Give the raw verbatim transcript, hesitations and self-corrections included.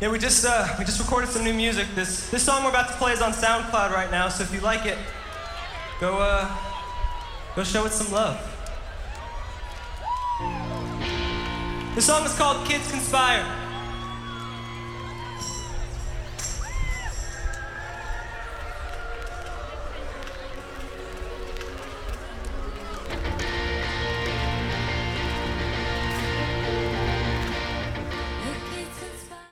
Yeah, we just uh, we just recorded some new music. This this song we're about to play is on SoundCloud right now. So if you like it, go uh, go show it some love. This song is called "Kids Conspire."